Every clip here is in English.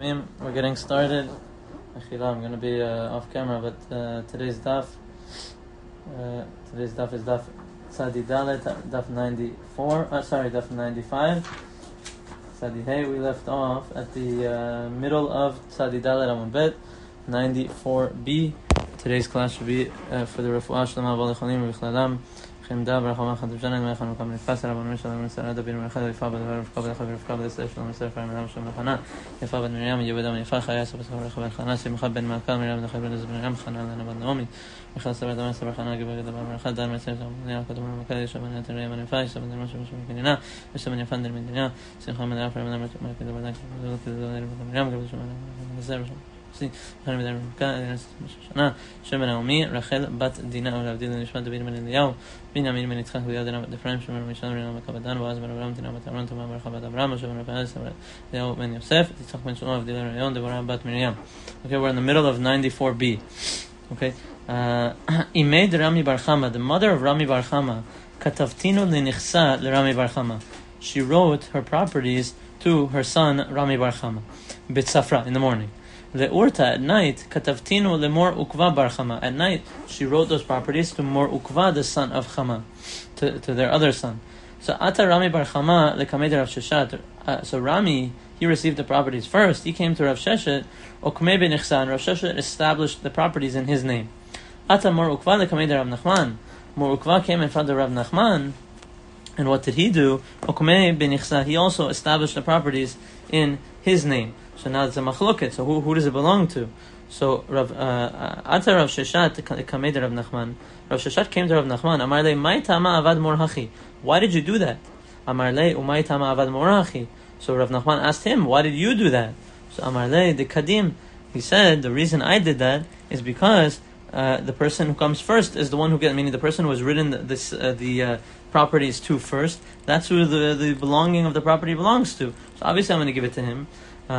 We're getting started. I'm going to be off camera, but today's daf is daf Tzadi Dalet, daf 94. Daf 95. Tzadi Hey. We left off at the middle of Tzadi Dalet Amud Bet 94b. Today's class should be for the Refuah Shlema V'Lecholim V'Chlalam. Chemda B'Rachama Chadav Janan Me'Chanu Kam Nifas Rabban Mishal Mishal Adabin Merchad Yifa B'Dvar Rivka B'Lechav Rivka B'Lesef Shalom Yisrael Far Miriam Shalom Lechana Yifa B'D Miriam Yehuda Yifa Chaya Sabas Chava Rechav Chana Simcha Ben Malka Miriam Dachar Ben Ezra Miriam Chana Lena B'D Naomi Michal Sabar Damar Sabar Chana Gibah Gidabah Merchad Dar Metzef Zamania Kadam Merkad Yishaban Yater Riyam Nifa Yishaban Dar Moshe Moshe Mekinina Yishaban Yafan Der Medina Simcha Ben Afar Ben Merchad Merchad Gidabah Gidabah Miriam Gidabah Shalom Yisrael Shana Shemar Naomi Rachel Bat Dina Ulavdil Nishmat David Ben Eliyahu Binyamin Ben Yitzchak V'Yadina Bat Ephraim Shemar Mishal Rina Makabadan Boaz Ben Abraham Tina Bat Amram Tuma Baruch Bat Abraham Moshe Ben Raphael Sabar Eliyahu Ben Yosef Yitzchak Ben Shlomo Avdil Rayon Deborah Bat Miriam. Okay, we're in the middle of 94b. Okay, Imed Rami Bar Chama, the mother of Rami Bar Chama, Katavtinu Lenichsa LeRami Bar Chama. She wrote her properties to her son Rami Bar Chama, B'Tzafra in the morning. Le'urta at night, Katavtinu leMor Ukva Bar Chama. At night, she wrote those properties to Mor Ukva, the son of Chama, to their other son. So Ata Rami Bar Chama leKamed Rav Sheshet. So Rami, he received the properties first. He came to Rav Sheshet, Okmei benichsa, and Rav Sheshet established the properties in his name. Ata Mor Ukva leKamed Rav Nachman. Mor Ukva came in front of Rav Nachman, and what did he do? Okmei benichsa. He also established the properties in his name. So now it's a machloket. So who does it belong to? So Ata Rav Sheshet Kamed Rav Nachman. Rav Sheshet came to Rav Nachman. Amar le Mai Tama Avad Mor Hachi. Why did you do that? Amar le Umay Tama Avad Mor Hachi. So Rav Nachman asked him, why did you do that? So Amar le the Kadim. He said the reason I did that is because the person who comes first is the one who gets. Meaning the person who has written the properties to first. That's who the belonging of the property belongs to. So obviously I'm going to give it to him.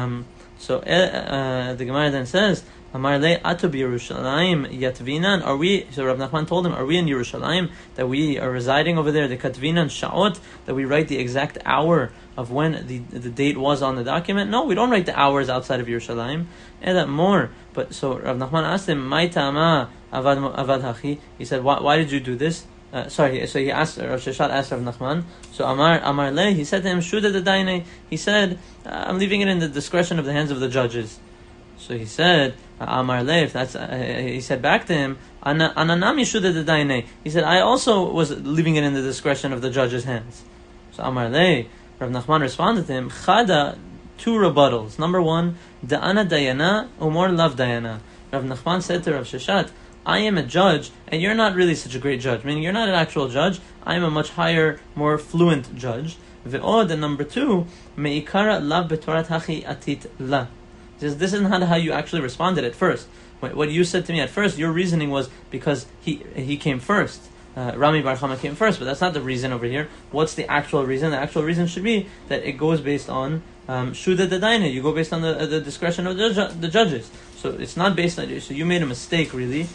So the Gemara then says, Amar le atu b'Yerushalayim yatvinan. Are we? So Rav Nachman told him, are we in Yerushalayim, that we are residing over there? The katvinan shaot, that we write the exact hour of when the date was on the document. No, we don't write the hours outside of Yerushalayim. And that more. But so Rav Nachman asked him, Mai tama avad hachi. He said, why did you do this? So he asked, Rav Sheshet asked Rav Nachman. So Amar le, he said to him, Shuda the daine. He said, I'm leaving it in the discretion of the hands of the judges. So he said, Amar le, if that's, he said back to him, Ananami Shuda the daine. He said, I also was leaving it in the discretion of the judges' hands. So Amar le, Rav Nachman responded to him, Chada, two rebuttals. Number one, Da'ana dayana, umor lav dayana. Rav Nachman said to Rav Sheshet, I am a judge, and you're not really such a great judge. Meaning, you're not an actual judge. I am a much higher, more fluent judge. Ve'od, and number two, me'ikara lav betorat hachi atit la. This isn't how you actually responded at first. What you said to me at first, your reasoning was because he came first. Rami Bar Chama came first, but that's not the reason over here. What's the actual reason? The actual reason should be that it goes based on Shuda Dadaina. You go based on the discretion of the judges. So it's not based on. So you made a mistake, really,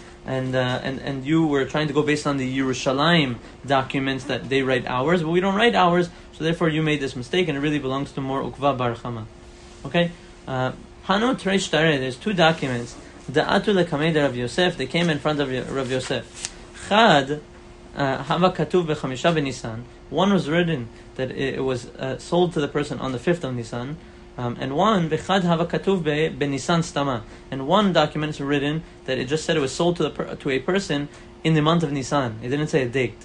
and you were trying to go based on the Yerushalayim documents that they write hours, but we don't write hours. So therefore, you made this mistake, and it really belongs to Mor Ukva Bar Chama. Okay, Hanu Treish Tareh. There's two documents. Da'atu leKamed Rav Yosef. They came in front of Rav Yosef. Chad. Hava Katuv b'Chamisha b'Nisan. One was written that it was sold to the person on the 5th of Nisan, and one v'chad Hava Katuv b'Nisan Stama. And one document is written that it just said it was sold to a person in the month of Nisan. It didn't say a date.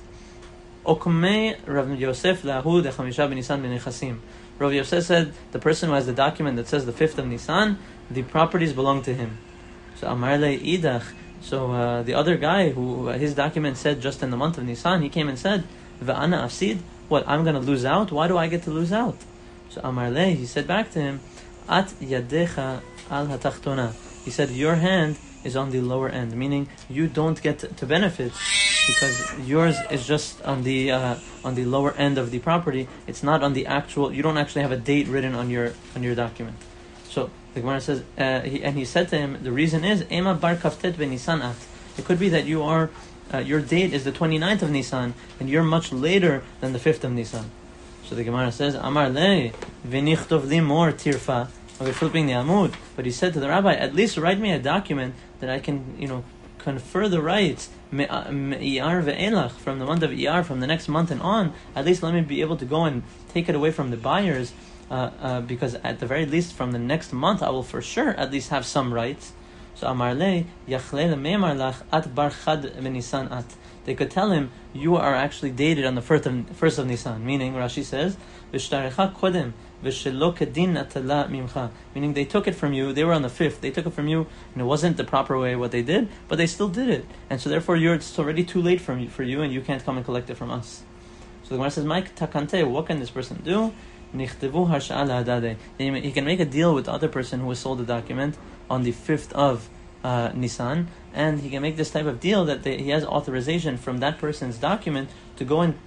Okmei Rav Yosef lahu deChamisha b'Nisan b'Nechasim. Rav Yosef said the person who has the document that says the 5th of Nisan, the properties belong to him. So Amar le idach. So the other guy who his document said just in the month of Nisan, he came and said, "Va'ana afsid." What, I'm going to lose out? Why do I get to lose out? So Amar le, he said back to him, "At yadecha al hatachtona." He said, your hand is on the lower end, meaning you don't get to benefit because yours is just on the lower end of the property. It's not on the actual. You don't actually have a date written on your document. So the Gemara says, he said to him, the reason is, Ema bar kaftet b'Nisan at. It could be that you are, your date is the 29th of Nisan, and you're much later than the 5th of Nisan. So the Gemara says, Amar le, v'nichtov li mor tirfa. Okay, flipping the Amud. But he said to the rabbi, at least write me a document that I can, confer the rights Iyar ve'elach, from the month of Iyar, from the next month and on. At least let me be able to go and take it away from the buyers, because at the very least from the next month I will for sure at least have some rights. So Amar le yachle me'amar lach at bar chad b'nisan at. They could tell him, you are actually dated on the first of Nisan. Meaning, Rashi says, v'shtarecha kodem v'shelo kedin atala mimcha. Meaning, they took it from you. They were on the 5th. They took it from you, and it wasn't the proper way what they did, but they still did it. And so, therefore, it's already too late for you, and you can't come and collect it from us. So the Gemara says, Mike takante, what can this person do? Nichdevu harsha'a la'adadeh. He can make a deal with the other person who was sold the document on the 5th of Nisan, and he can make this type of deal that he has authorization from that person's document to go and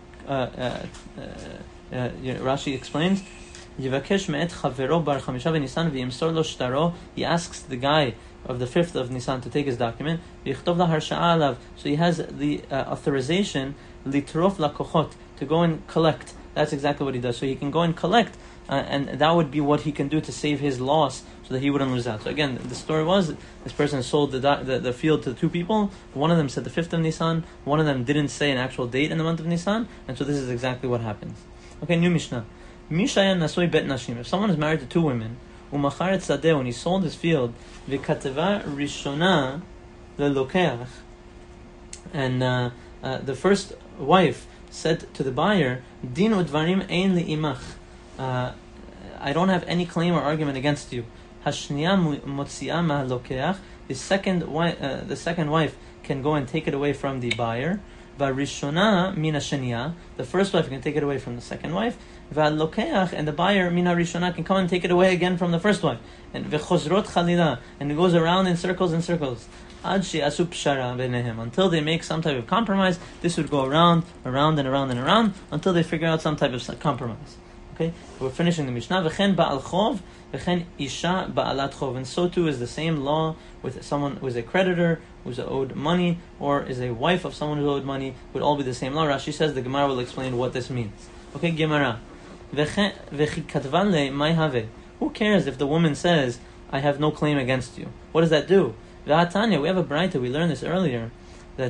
Rashi explains, Yivakesh me'et chavero bar chamisha v'Nisan v'yimsor lo shtaro. He asks the guy of the 5th of Nisan to take his document. V'yichtov la harsha'a alav. So he has the authorization litrof lakochot, to go and collect. That's exactly what he does. So he can go and collect, and that would be what he can do to save his loss, so that he wouldn't lose out. So again, the story was, this person sold the field to 2 people. One of them said the 5th of Nisan. One of them didn't say an actual date in the month of Nisan. And so this is exactly what happens. Okay, new Mishnah. Mishayan nasoi bet nashim. If someone is married to 2 women, umacharet sadeh, when he sold his field, v'kateva rishona lelokeach, and the first wife said to the buyer, din udvarim ein li'imach, I don't have any claim or argument against you. Hashniya motzia ma'lokeach. The second wife can go and take it away from the buyer. Varishona mina sheniya. The first wife can take it away from the second wife. Va'lokeach, and the buyer mina rishona can come and take it away again from the first wife. And vechozrot chalila, and it goes around in circles and circles. Ad she'asu pshara beinehem, until they make some type of compromise. This would go around and around and around until they figure out some type of compromise. Okay, we're finishing the Mishnah. V'chen ba'al chov, v'chen isha ba'alat chov. And so too is the same law with someone who is a creditor, who's owed money, or is a wife of someone who owed money. Would all be the same law. Rashi says the Gemara will explain what this means. Okay, Gemara. V'chi katvan le mai have. Who cares if the woman says, I have no claim against you? What does that do? V'hatanya, we have a braita, we learned this earlier, that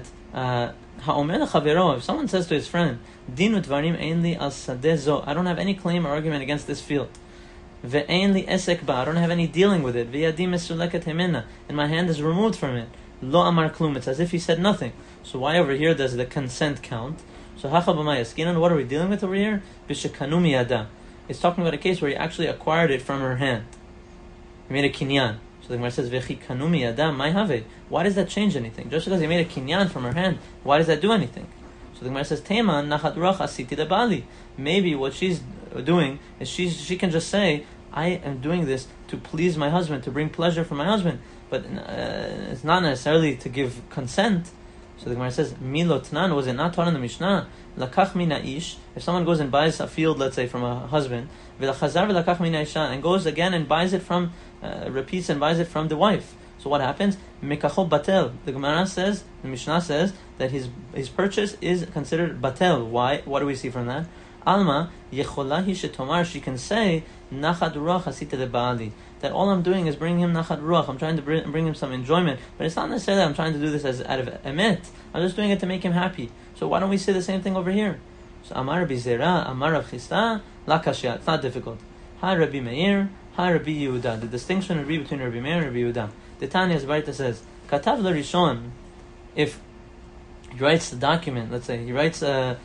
if someone says to his friend, Dinu dvarim ein li al sadeh zo, I don't have any claim or argument against this field. Ve'ein li esek ba, I don't have any dealing with it. Ve'yadi mesuleket hemena, and my hand is removed from it. Lo amar klum, it's as if he said nothing. So why over here does the consent count? So hacha b'mayaskinan, what are we dealing with over here? B'shekanu miyada. It's talking about a case where he actually acquired it from her hand. He made a kinyan. So the Gemara says, "Vechi kanumi yadam mai have." Why does that change anything? Just because he made a kinyan from her hand, why does that do anything? So the Gemara says, "Teman nachat ruach asiti lebali." Maybe what she's doing is she can just say, "I am doing this to please my husband, to bring pleasure for my husband," but it's not necessarily to give consent. So the Gemara says, "Milotnan, was it not taught in the Mishnah? Lakach mina ish." If someone goes and buys a field, let's say from a husband, v'lachazar v'lakach mina isha, and goes again and buys it from, repeats and buys it from the wife. So what happens? Mekachol batel. The Gemara says, the Mishnah says that his purchase is considered batel. Why? What do we see from that? Alma yecholahi shetomar. She can say nachad ruach asita lebaali. That all I'm doing is bringing him nachad ruach. I'm trying to bring him some enjoyment, but it's not necessarily I'm trying to do this as out of emet. I'm just doing it to make him happy. So why don't we say the same thing over here? So Amar Rabbi Zera, Amar Rav Chisda, la kashya. It's not difficult. Ha Rabbi Meir, Ha Rabbi Yehuda. The distinction would be between Rabbi Meir and Rabbi Yehuda. The Tanya's Baita says, Katav l'rishon. If he writes the document, let's say he writes a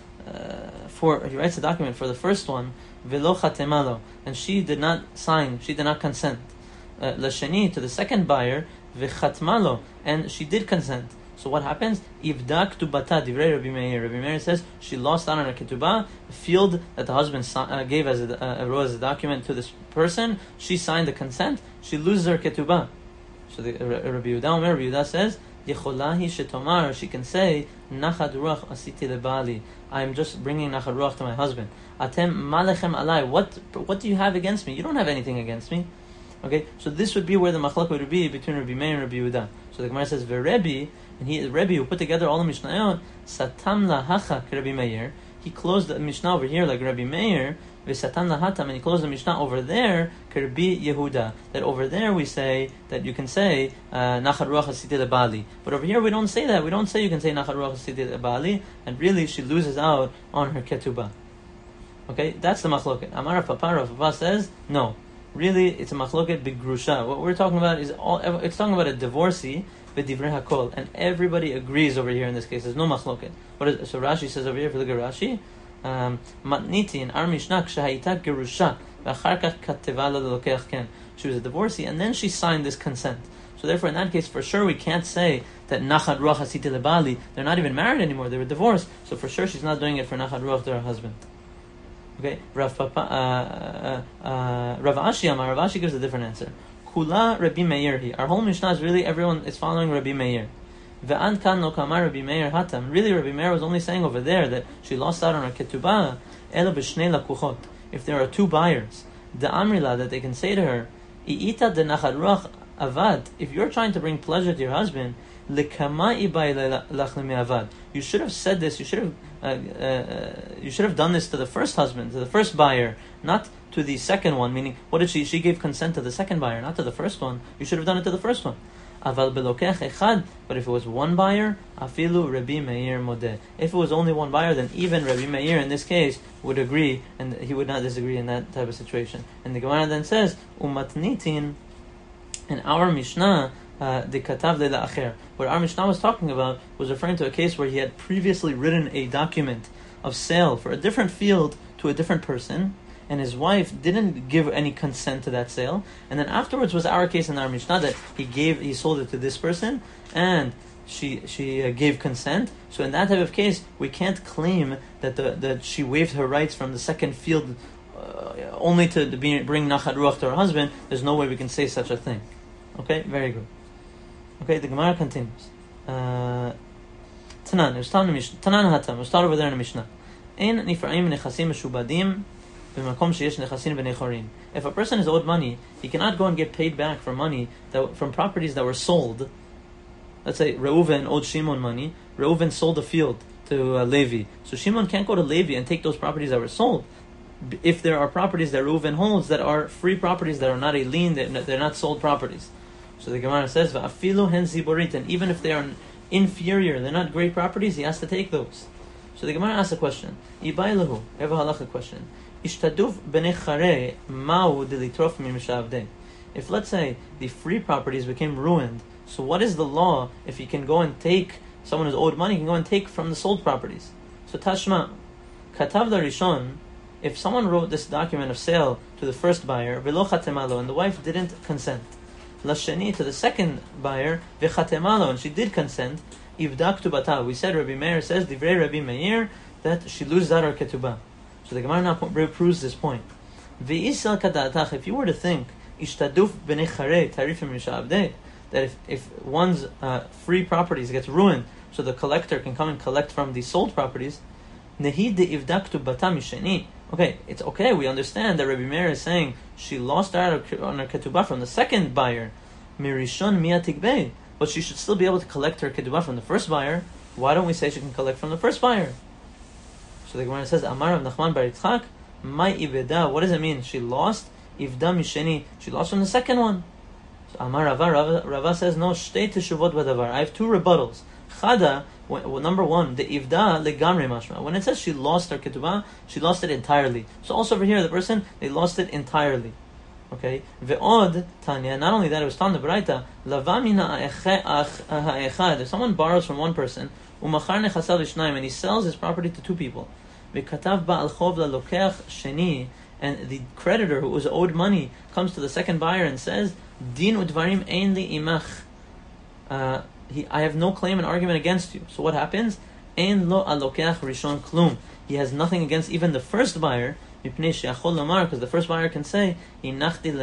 document for the first one, velo chatemalo, and she did not sign, she did not consent. L'sheni, to the second buyer, v'chatmalo, and she did consent. So what happens? Ivdak tu bata divrei Rabbi Meir. Rabbi Meir says she lost out on her ketubah, the field that the husband gave as a document to this person. She signed the consent. She loses her ketubah. So the Rabbi Yehuda says, Yecholahi shetomar. She can say, Nachad ruach asiti lebali. I am just bringing nachad ruach to my husband. Atem malechem alai. What do you have against me? You don't have anything against me. Okay, so this would be where the machlok would be between Rabbi Meir and Rabbi Yehuda. So the Gemara says, Ve'Rebbi, and he is Rebbe who put together all the Mishnayot, Satam lahacha Rabbi Meir. He closed the Mishnah over here like Rabbi Meir, V'satan lahatam, and he closed the Mishnah over there, Kirbi Yehuda, that over there we say that you can say Nachad Ruach Hasiti Lebali. But over here we don't say that. We don't say you can say Nachad Ruach Hasiti Lebali, and really she loses out on her ketubah. Okay, that's the machloket. Amar Rav Papa, Rav Papa says, no. Really, it's a machloket b'grusha. What we're talking about is it's talking about a divorcee b'divrei hakol, and everybody agrees over here in this case. There's no machloket. So Rashi says over here, if you look at Rashi, matniti in our Mishnah k'shahayita gerusha v'achar kach kateva lelokeach ken. She was a divorcee, and then she signed this consent. So therefore, in that case, for sure, we can't say that nachad ruach hasiti lebali. They're not even married anymore; they were divorced. So for sure, she's not doing it for nachad ruach to her husband. Okay, Rav Ashi Amar, Rav Ashi gives a different answer. Kula Rabbi Meir hi. Our whole Mishnah is really everyone is following Rabbi Meir. Ve'an kan lo kamar Rabbi Meir hatam. Really, Rabbi Meir was only saying over there that she lost out on her ketubah. Elo b'shnei lakuchot. If there are two buyers, the amrila, that they can say to her, I'ita de nachad ruach avad. If you're trying to bring pleasure to your husband, lekama ibay lachlemi avad. You should have said this. You should have done this to the first husband, to the first buyer, not to the second one. Meaning, what did she? She gave consent to the second buyer, not to the first one. You should have done it to the first one. Aval belokech echad. But if it was one buyer, afilu Rabbi Meir modeh. If it was only one buyer, then even Rabbi Meir in this case would agree, and he would not disagree in that type of situation. And the Gemara then says, umatnitin, in our Mishnah, the katav leila acher. What our Mishnah was talking about was referring to a case where he had previously written a document of sale for a different field to a different person, and his wife didn't give any consent to that sale. And then afterwards was our case in our Mishnah that he sold it to this person, and she gave consent. So in that type of case, we can't claim that she waived her rights from the second field only to bring nachad ruach to her husband. There's no way we can say such a thing. Okay, very good. Okay, the Gemara continues. Tanan hatam. We'll start over there in the Mishnah. Ein nifra'im nechasim meshubadim b'makom sheyesh nechasim b'nei chorin. If a person is owed money, he cannot go and get paid back for money from properties that were sold. Let's say Reuven owed Shimon money. Reuven sold a field to Levi. So Shimon can't go to Levi and take those properties that were sold. If there are properties that Reuven holds that are free properties, that are not a lien, they're not sold properties. So the Gemara says, "Va'afilu hen ziborit," and even if they are inferior, they're not great properties, he has to take those. So the Gemara asks a question. Ibailahu, have a halacha question. Ishtaduf b'nei charei ma'u dilitrof mimishavdei. If, let's say, the free properties became ruined, so what is the law if you can go and take, someone who's owed money, can go and take from the sold properties? So Tashma, Katav Rishon, if someone wrote this document of sale to the first buyer, v'lo chatemalo, and the wife didn't consent, Lashani, to the second buyer, v'chatemalo, and she did consent, ivdaktu bata. We said, Rabbi Meir says, divrei Rabbi Meir, that she loses out her ketubah. So the Gemara now proves this point. V'isal kadatach, if you were to think, ishtaduf b'nei charei tarifim mishavdei, that if one's free properties gets ruined, so the collector can come and collect from the sold properties, nehi de ivdaktu bata misheni. Okay, it's okay. We understand that Rabbi Meir is saying she lost out on her ketubah from the second buyer, mirishon miatikbei, but she should still be able to collect her ketubah from the first buyer. Why don't we say she can collect from the first buyer? So the Gemara says, Amar Rav Nachman bar Yitzchak, mai iveda. What does it mean? She lost ivda misheni. She lost from the second one. So Amar Rava says, no. Shtei teshuvot b'davar. I have two rebuttals. Chada. Number one, the ivda legamre mashma. When it says she lost her ketubah, she lost it entirely. So also over here, the person, they lost it entirely. Okay? Ve'od tanya. Not only that, it was Tanya B'raita. Lavamina ha'echad. If someone borrows from one person, umachar nechasal l'shnayim, and he sells his property to two people. Ve'katav ba'al chov la'lokeach sheni, and the creditor who was owed money comes to the second buyer and says, din udvarim ein li imach. I have no claim and argument against you. So what happens? Ein lo alokeach rishon klum. He has nothing against even the first buyer, because the first buyer can say, I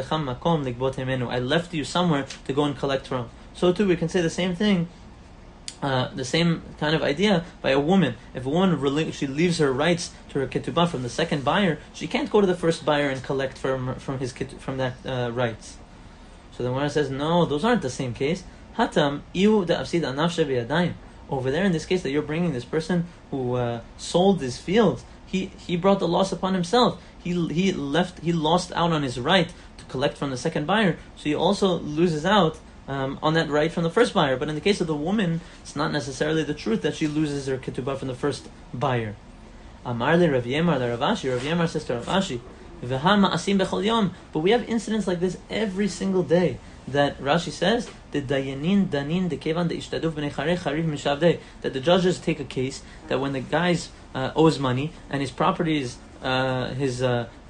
left you somewhere to go and collect from. So too, we can say the same thing, the same kind of idea by a woman. If a woman she leaves her rights to her ketubah from the second buyer, she can't go to the first buyer and collect from that rights. So the Gemara says, no, those aren't the same case. Hatam iu da afsid anaf shebiyadayim. Over there, in this case, that you're bringing this person who sold his field, he brought the loss upon himself. he lost out on his right to collect from the second buyer, so he also loses out on that right from the first buyer. But in the case of the woman, it's not necessarily the truth that she loses her ketubah from the first buyer. Amar le Rav Yemar le Rav Ashi. Rav Yemar says to Rav Ashi, V'han ma'asim bechol yom. But we have incidents like this every single day. That Rashi says, the dayanin danin dekevan deishtaduf b'nei charei chariv mishavdei. That the judges take a case that when the guy's owes money and his properties, his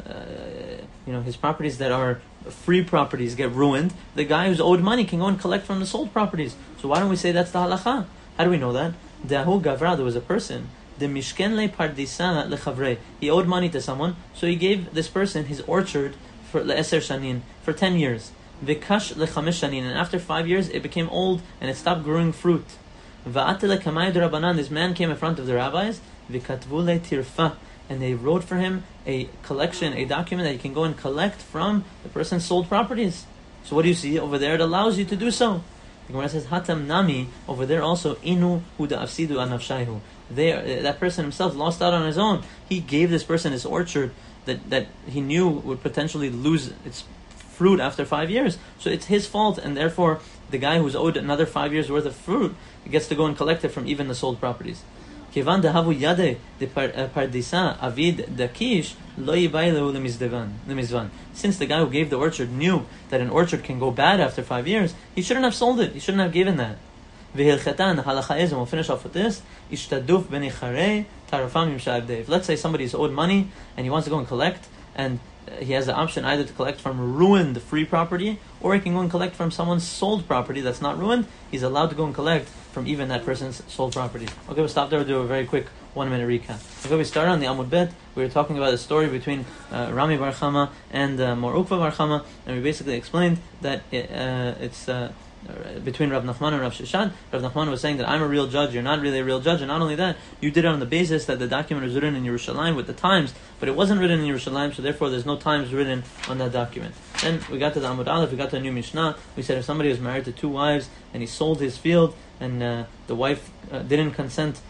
properties that are free properties get ruined, the guy who's owed money can go and collect from the sold properties. So why don't we say that's the halacha? How do we know that? De'ahu gavra, there was a person. The mishken le pardisa lechavrei. He owed money to someone, so he gave this person his orchard for le'eser shanin, for 10 years. V'kash lechamesh shanin, and after 5 years it became old and it stopped growing fruit. Va'ate lekamay d'rabanan, this man came in front of the rabbis. V'katvu le tirfa, and they wrote for him a collection, a document that you can go and collect from the person's sold properties. So what do you see over there? It allows you to do so. The Gemara says, Hatam nami, over there also, inu huda afsidu anafshayhu. That person himself lost out on his own. He gave this person his orchard that he knew would potentially lose its fruit after 5 years. So it's his fault, and therefore the guy who's owed another 5 years worth of fruit gets to go and collect it from even the sold properties. Kivan dehavu yade de pardisa avid dakish lo yibaylehu lemizvan. Since the guy who gave the orchard knew that an orchard can go bad after 5 years, he shouldn't have sold it. He shouldn't have given that. V'hilchetan halacha is, and we'll finish off with this. Ishtaduf b'nei charei tarafam yimsha'avdei. If let's say somebody is owed money and he wants to go and collect, and he has the option either to collect from ruined free property, or he can go and collect from someone's sold property that's not ruined. He's allowed to go and collect from even that person's sold property. Okay, we'll stop there. We'll do a very quick 1 minute recap. Okay, we started on the Amud Bet. We were talking about the story between Rami Bar Chama and Mor Ukva Bar Chama, and we basically explained that it's between Rav Nachman and Rav Sheshan. Rav Nachman was saying that I'm a real judge, you're not really a real judge, and not only that, you did it on the basis that the document was written in Yerushalayim with the times, but it wasn't written in Yerushalayim, so therefore there's no times written on that document. Then we got to the Amud Aleph, we got to a new Mishnah. We said if somebody was married to 2 wives and he sold his field and the wife didn't consent,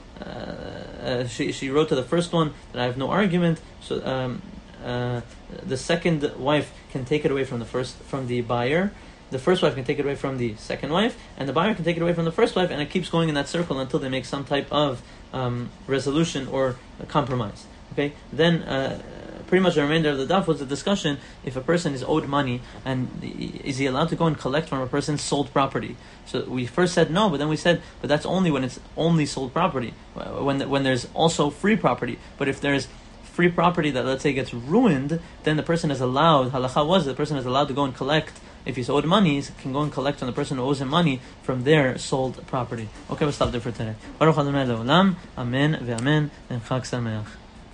she wrote to the first one that I have no argument, so the second wife can take it away from the buyer. The first wife can take it away from the second wife, and the buyer can take it away from the first wife, and it keeps going in that circle until they make some type of resolution or a compromise. Okay, then pretty much the remainder of the daf was the discussion if a person is owed money, and is he allowed to go and collect from a person's sold property? So we first said no, but then we said, but that's only when it's only sold property, when there's also free property. But if there's free property that, let's say, gets ruined, then the person is allowed, halacha was, the person is allowed to go and collect. If he's owed money, he can go and collect on the person who owes him money from their sold property. Okay, we'll stop there for today. Baruch Adonai Le'olam, Amen ve'amen, and Chag Sameach.